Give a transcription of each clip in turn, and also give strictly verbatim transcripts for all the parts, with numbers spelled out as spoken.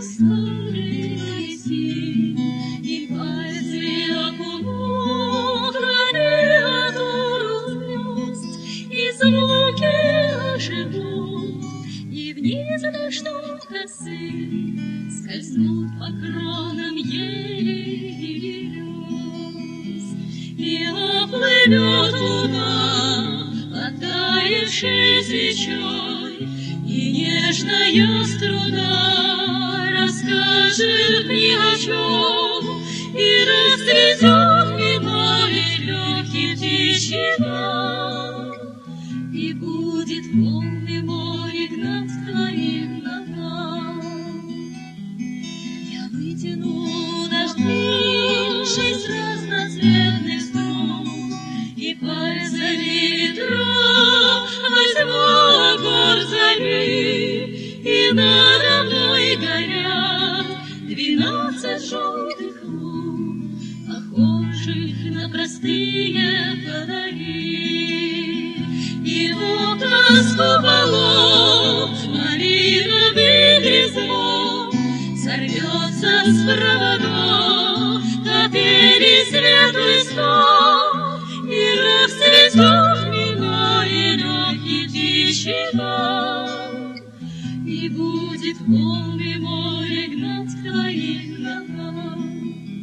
старые лиси, и пальцы окунут клавиатуру звезд, и звуки оживут, и вниз дождем косы скользнут по кронам ели и берез, и оплывет луна, оттаившей свечой, и нежная струна расскажет ни о чем, и расцветет миновий легкий птичий гам, и будет волны море гнать к твоим ногам. Я вытяну дожди шесть разноцветных струн, и пальцами ветров возьму огонь зари, и надо мной горят двенадцать желтых лун, похожих на простые фонари. И вот тоску полов малиновым грязном сорвется с проводов капели светлый сон, и расцветет миной легкий птичий гам, и будет волны море гнать к твоим ногам.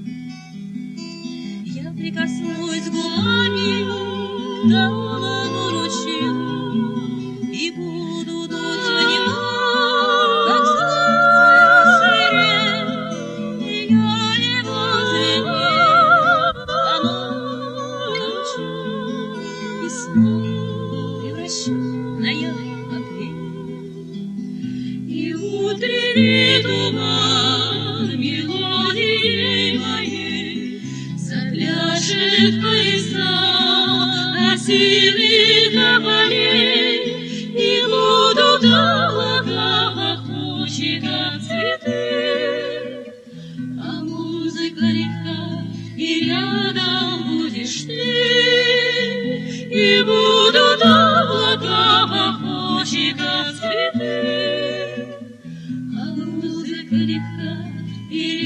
Я прикоснусь губами к давному ручью и буду дуть в него, как злая сирень, и я его звенит, оно научу, и снова превращу на яркий апрель. И утренний туман мелодией моей запляшет пояса осиных полей, и будут облака пахучи, как цветы, а музыка легка, и рядом будешь ты, и будут облака пахучи, как цветы, а музыка легка, и